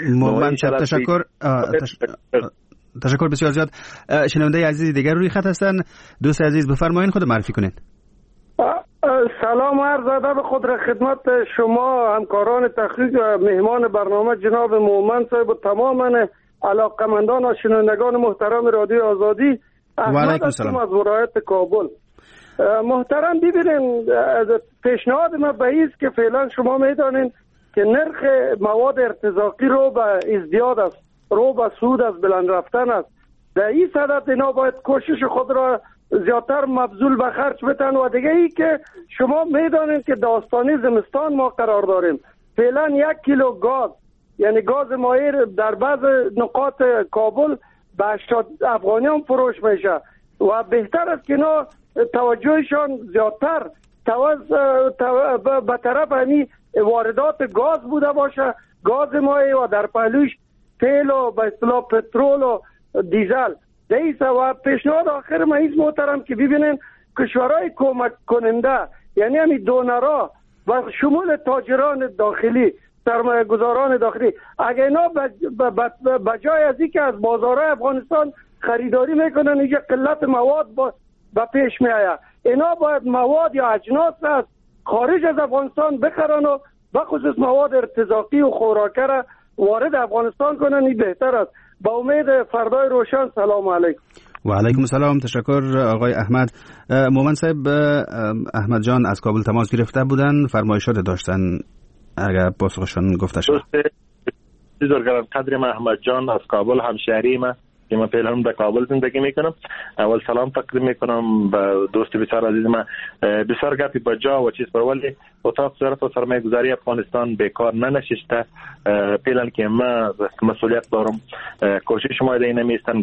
تشکر بسیار زیاد. شنونده عزیز دیگر روی خط هستن. دوست عزیز بفرمایید، خود معرفی کنید. سلام عرض ادب خود را خدمت شما همکاران تحقیق و مهمان برنامه جناب مومن صاحب و تماما علاقمندان و شنوندگان محترم رادیو آزادی. احمد هستم از ولایت کابل. محترم ببینید، پیشنهاد من به این است که فعلا شما میدانین که نرخ مواد ارتزاقی رو به ازدیاد است، رو به سود است، بلند رفتن است. در این صدد اینا باید کوشش خود را زیادتر مبذول به خرج بتن. و دیگه ای که شما میدانید که داستانی زمستان ما قرار داریم. فعلا 1 کیلو گاز، یعنی گاز مایع در بعض نقاط کابل به 80 افغانیان فروش میشه و بهتر است که اینا توجهشان زیادتر به طرف همین واردات گاز بوده باشه، گاز مایع و در پهلوش تیل و به اصطلاح پترول و دیزل. دیسه و پیشنهاد آخر ما ایست محترم که ببینین کشورهای کمک کننده یعنی همین دونرها و شمول تاجران داخلی، سرمایه گذاران داخلی، اگه اینا بجای از اینکه از بازارهای افغانستان خریداری میکنن، اینجا قلت مواد به پیش میآید. اینا باید مواد یا اجناس از خارج از افغانستان بخرن و بخصوص مواد ارتزاقی و خوراکه را وارد افغانستان کنن. این بهتر است. با امید فردای روشن. سلام علیکم. و علیکم السلام. تشکر آقای احمد. مومن صاحب، احمد جان از کابل تماس گرفته بودن، فرمایشات داشتن، اگر پاسخشان گفته شد. بزرگوار قدرم احمد جان از کابل، همشهری ما که من فعلا در کابل زندگی میکنم. اول سلام تقدیم میکنم به دوست بسیار عزیز من. بسیار گپی با جا و چیز پر، ولی اتاق وزارت و سرمایه گذاری افغانستان بیکار ننشسته. فعلا که ما مسئولیت دارم، کوشش ما اینه میستن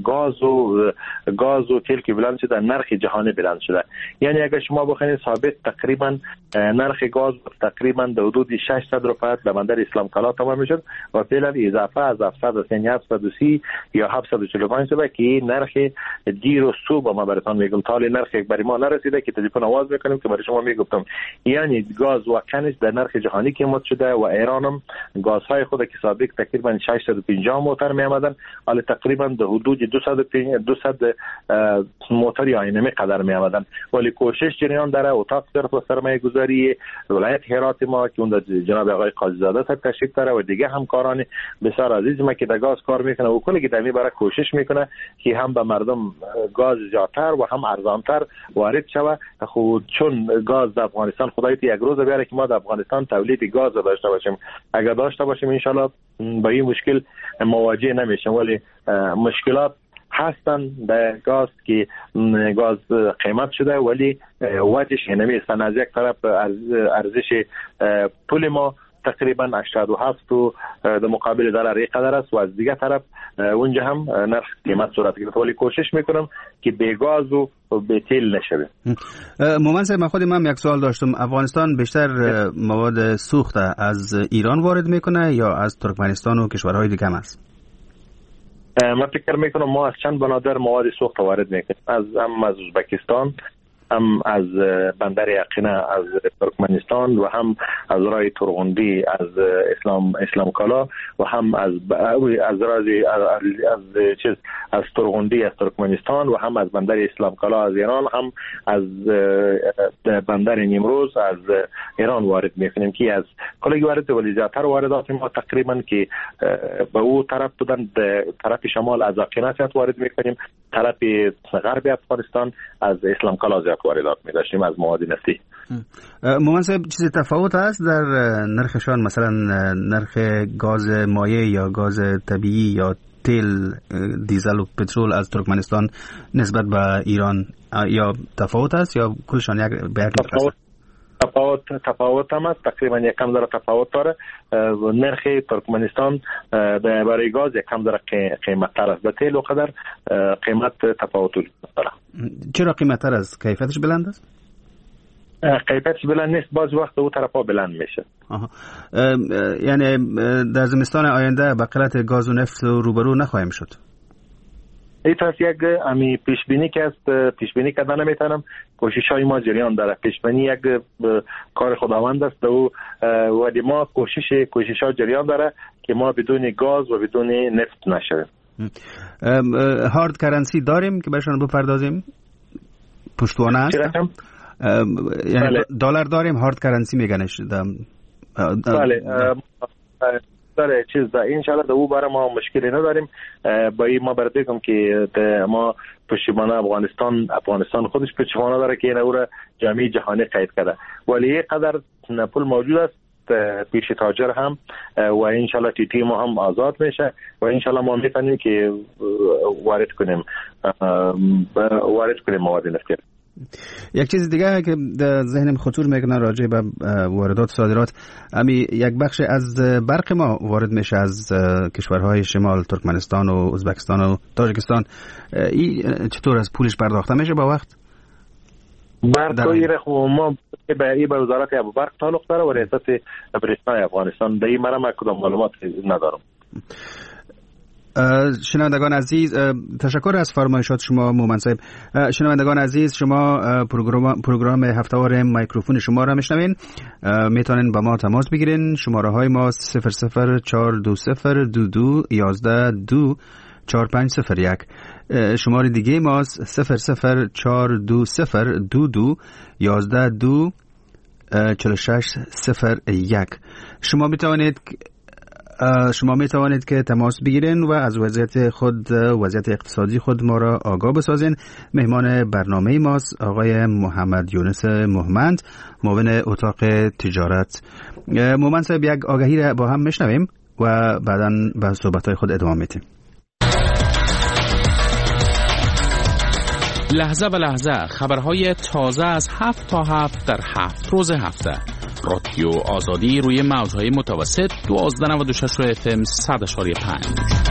گاز و تیل که بلند شده، نرخ جهانی بلند شده. یعنی اگر شما بخواید ثابت تقریبا نرخ گاز تقریبا در حدود 600 روپیه در بندر اسلام کلا تمام میشد و فعلا اضافه از 730 یا 745 صبح که نرخ دیر و صبح ما براتون میگم، تا نرخ برای ما نرسیده که تلفن آواز میکنیم که برای شما میگفتم. یعنی گاز و کنش در نرخ جهانی قیمت شده و ایران هم گازهای خود که سابق تقریبا 650 موتور می آمدن، حالا تقریبا در حدود 200 موتور یا اینمی قدر می آمدن. ولی کوشش جریان داره. اتاق وزارت و سرمایه گذاری ولایت هرات ما که اون جناب آقای قاضی زاده صاحب تشریف داره و دیگه همکاران بسیار عزیز ما که در گاز کار میکنه و کلی که دمی برای کوشش میکنه که هم به مردم گاز زیادتر و هم ارزانتر وارد شوه. خود چون گاز در افغانستان خدای یک روز بیاره که ما در افغانستان تولید گاز داشته باشیم. اگر داشته باشیم ان شاء الله با این مشکل مواجه نمیشیم. ولی مشکلات هستن در گاز که گاز قیمت شده، ولی وجهش نمیست. از یک طرف ارزش پول ما تقریبا 87 و در مقابل دلار قدر است و از دیگه طرف اونجا هم نرخ قیمت صورت گرفت. ولی کوشش میکنم که به گاز و به تیل نشوه. مومن صاحب، من خودم یک سوال داشتم. افغانستان بیشتر مواد سوخته از ایران وارد میکنه یا از ترکمنستان و کشورهای دیگه هم است؟ من فکر میکنم ما از چند بنادر مواد سوخت وارد میکنیم، از ازبکستان، هم از بندر یقینه از ترکمنستان و هم از رای ترغندی از اسلام کالا و هم از ترغندی از ترکمنستان و هم از بندر اسلام کالا از ایران، هم از بندر نیمروز از ایران وارد میکنیم که از کلی وارد. ولی زیادتر واردات ما تقریبا که به او طرف بودن، طرف شمال از یقینه وارد میکنیم، طرف غرب افغانستان از اسلام کالا واردات می داشتیم از مواد نفتی. مومن صاحب، چیز تفاوت هست در نرخشان؟ مثلا نرخ گاز مایع یا گاز طبیعی یا تیل، دیزل و پترول از ترکمنستان نسبت به ایران، یا تفاوت هست یا کلشان یک به یک نرخ؟ تفاوت هم است. تقریبا یک کم داره تفاوت داره. نرخ ترکمنستان برای گاز یک کم داره قیمت تر است. به تیل و قدر قیمت تفاوت داره. چرا قیمت تر است؟ کیفیتش بلند است؟ کیفیتش بلند نیست، بعضی وقت او طرفا بلند میشه. یعنی در زمستان آینده به قلت گاز و نفت روبرو نخواهیم شد؟ این یک امی پیشبینی که است، پیشبینی کردن نمیتونم. کوشش های ما جریان داره. پیشبینی یک کار خداوند است و ولی ما کوشش ها جریان داره که ما بدون گاز و بدون نفت نشویم. هارد کرنسی داریم که بهشون بپردازیم؟ پشتوانه است؟ یعنی دلار داریم، هارد کرنسی میگنش. بله. داره چیز ده انشالله ده او برای ما مشکلی نداریم. با این ما برای بگم که ما پشتیبانه افغانستان خودش پشتیبانه داره که این او را جامعه جهانی قید کرده، ولی یک قدر پول موجود است پیش تاجر هم و انشالله تی ما هم آزاد میشه و انشالله ما میتونیم که وارد کنیم مواد نفتی. یک چیز دیگه که در ذهنم خطور میکنه راجع به واردات صادرات، امی یک بخش از برق ما وارد میشه از کشورهای شمال، ترکمنستان و ازبکستان و تاجیکستان. این چطور از پولش پرداخته میشه با وقت؟ برق ما به وزارت برق تعلق داره و ریاست برشتای افغانستان. در این مرا کدام معلومات ندارم. شنوندگان عزیز، تشکر از فرمایشات شما مومن صاحب. شنوندگان عزیز، شما پروگرام هفته‌وار میکروفون شما را میشنوین. میتونین با ما تماس بگیرین. شماره های ما 004202211245001. شماره دیگه ما 0042211246001. شما می توانید که تماس بگیرین و از وضعیت اقتصادی خود ما را آگاه بسازین. مهمان برنامه ماست آقای محمد یونس مهمند، معاون اتاق تجارت. مومن صاحب، یک آگهی را با هم میشنویم و بعداً به صحبت‌های خود ادامه میدیم. لحظه به لحظه خبرهای تازه از 7 تا 7 در 7 روز هفته. رادیو آزادی روی موج‌های متوسط 1296 FM 100.5.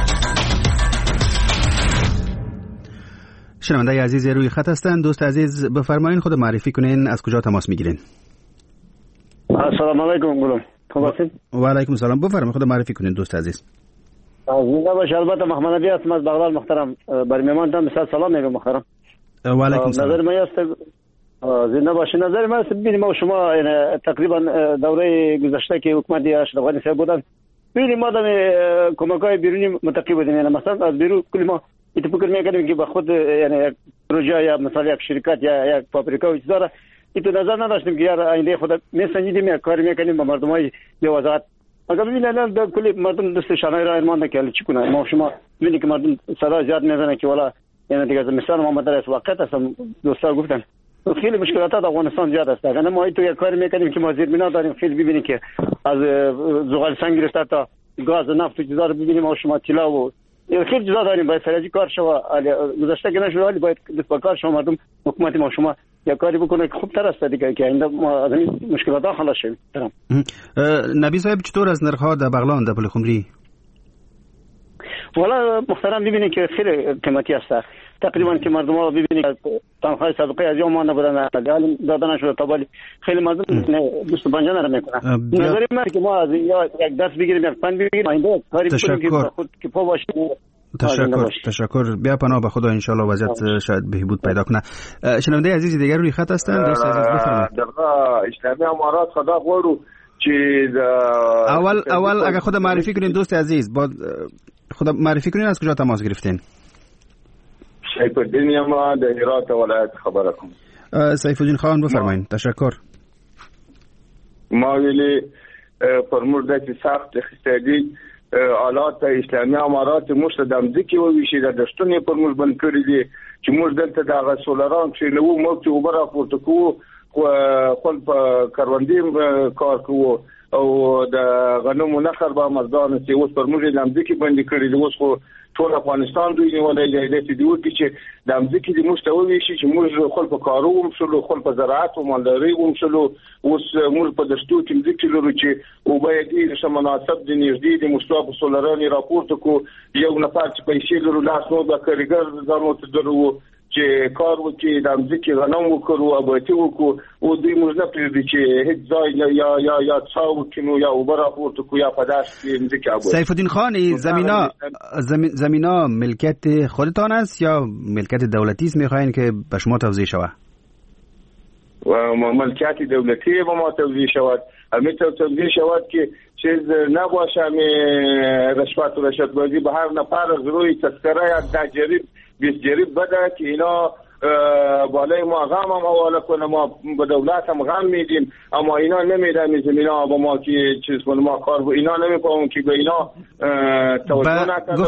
شنونده عزیز روی خط هستند. دوست عزیز بفرمایید خود معرفی کنین، از کجا تماس میگیرین؟ السلام علیکم گلم. خوب هستین؟ و علیکم السلام. بفرمایید خود معرفی کنین دوست عزیز. زنده باش. البته محمد علی هستم از بغداد محترم. بر میمانتان مثال سلام میگم محترم. و علیکم السلام. نظر من است زنده باش. نظر من است ببینیم ما شما تقریبا دوره گذشته که حکومت اشرف غنی صاحب بودن، ببینیم ما دم کمک‌های بیرونی متقی بودیم. یعنی مثلا از بیرون کلی ما فکر می‌کردیم که به خود یعنی یک پروژه یا مثلا یک شرکت یا یک فابریکه و چیزا را تو نظر نداشتیم که یار آینده خود میسنجیدیم یا کار می‌کردیم با مردمای یا وزارت. اگر ببینید الان در کلی مردم دستشان را ایرمان که چی کنه. ما شما ببینید که مردم صدا زیاد میزنه که والا یعنی دیگه مثلا ما در واقعیت هستم دوستا گفتن خیلی مشکلات در افغانستان زیاد است. اگر ما تو یک کار میکنیم که ما زیربنا داریم، خیلی ببینید که از زغال سنگ گرفته تا گاز و نفت و چیزا رو ببینیم ما شما طلا و خیلی چیزا داریم. باید سریعی کار شو گذشته که نشد، ولی باید با کار شما مردم حکومت ما شما یک کاری بکنه که خوب تر است دیگه که ایندا ما از این مشکلات ها خلاص شیم. نبی صاحب، چطور از نرخ ها در بغلان در پلخمری؟ والا محترم ببینید که خیلی قیمتی است. تقریبا که مردم ها ببینید تنخواه سابقه از یوم مانده بودن حالی داده نشده تا ولی خیلی مردم 25 نرم میکنن. نظری من که ما از یک درس بگیریم، یک فن بگیریم، اینده کاری بکنیم که خود که پا باشیم. تشکر. بیا پناه به خدا، انشالله وضعیت شاید بهبود پیدا کنه. شنونده عزیز دیگر روی خط هستند. دوست عزیز بفرمایید. در اسلامی امارات خدا غورو چې اول اگر خود معرفی کنین دوست عزیز، با خود معرفی کنین از کجا تماس گرفتین؟ سیف الدین ما در هرات ولایت خبره کوم. سیف الدین خان بفرمایید. تشکر. ما ویلی فرمور دکی سخت اقتصادي آلات اسلامي امارات موږ د امریکای و ویشي د دشتونې فرمور بند کړی دي چې موږ دلته د سولاران چې نو موږ چې وبره پورته کوو خپل په کروندې کار کوو او د غنمو نخر به مزدان چې اوس فرمور د امریکای باندې کړی دي. اوس خو ټول افغانستان دوی نیولای دی د دوی چې د امریکای د موږ ته ویشي چې موږ خپل په کارو هم شلو، خپل په زراعت او مالداري هم شلو. اوس موږ په دشتو کې امریکای لرو چې او باید دې مناسب د نږدې د مستوى سولاراني راپورته کو. یو نفر چې پیسې لرو لاس نو د کارګر ځانو ته درو چې کار وکړي د امریکای غنم وکړو او به تی وکړو او دوی موږ نه پریږدي چې هیڅ ځای یا څاو کینو یا اوبر راپورته کو یا پداش کې امریکای ابو. سیف الدین خان، زمینا ملکیت خودتان است یا ملکیت دولتی است؟ میخواین که به شما توزیع شود؟ و ملکیت دولتی به ما توزیع شود. همین توزیع شود که چیز نباشه رشوت و رشوت بازی به هر نفر از روی تذکره یا 10 جریب 20 جریب بده که اینا بالای ما غم هم حواله کنه. ما به دولت هم غم میدیم اما اینا نمیدن زمینا با ما که چیز کنه ما کار با اینا نمیکنم که به اینا توجه نکنه.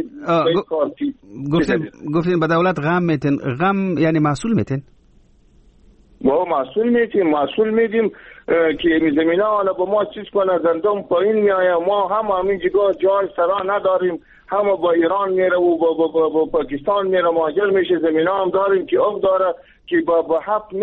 گفتین به دولت غم میتین. غم یعنی محصول میتین؟ ما محصول میدیم که زمینا حالا با ما چیز کنه گندم پایین میایه. ما هم همین جای سرا نداریم، هم با ایران میره و با پاکستان میره مهاجر میشه. زمینا هم داریم که آب داره که با 7